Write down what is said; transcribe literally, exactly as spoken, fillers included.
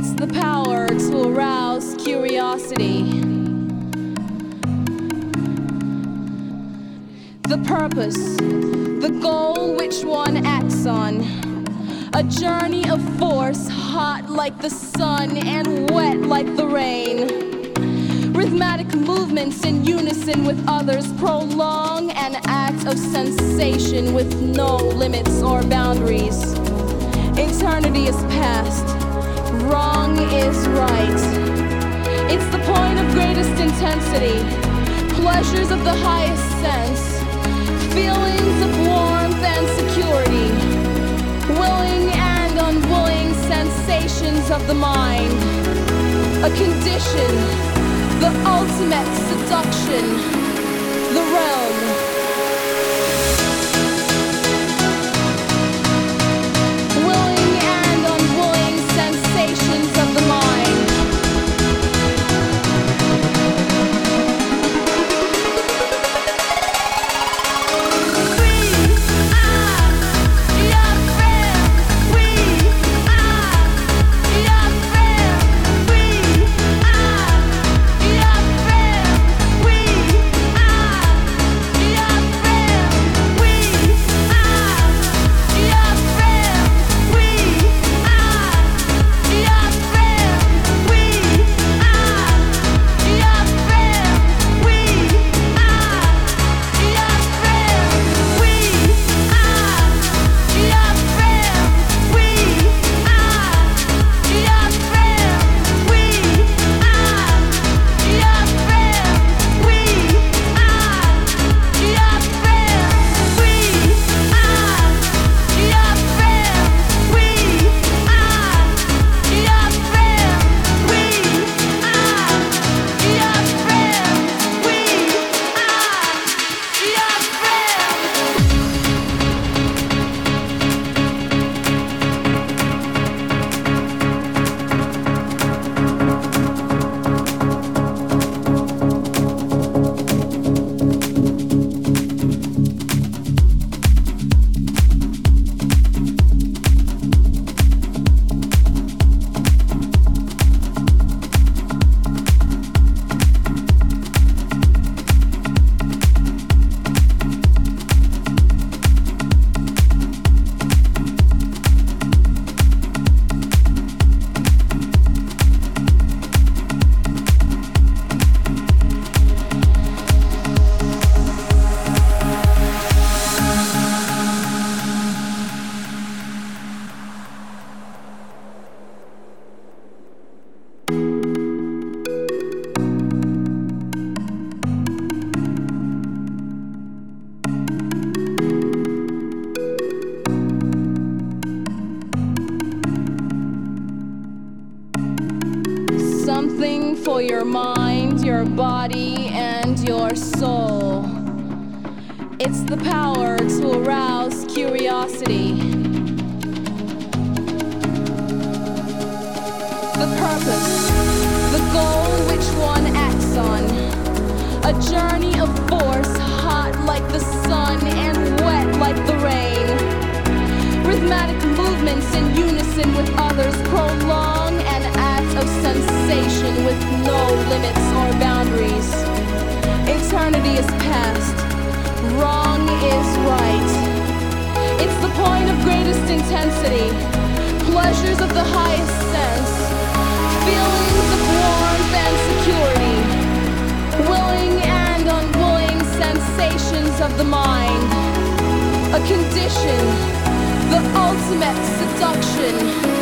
It's the power to arouse curiosity. The purpose, the goal which one acts on. A journey of force, hot like the sun and wet like the rain. Rhythmic movements in unison with others prolong an act of sensation with no limits or boundaries. Eternity is past, wrong is right. It's the point of greatest intensity, pleasures of the highest sense, feelings of warmth and security, willing and unwilling sensations of the mind, a condition, the ultimate seduction, the realm. Willing and unwilling sensations of the mind. Something for your mind, your body, and your soul. It's the power to arouse curiosity. The purpose, the goal which one acts on. A journey of force, hot like the sun and wet like the rain. Rhythmic movements in unison with others prolong an act of sensation with no limits or boundaries. Eternity is past, wrong is right. It's the point of greatest intensity, pleasures of the highest sense, feelings of warmth and security, willing and unwilling sensations of the mind, a condition, the ultimate seduction.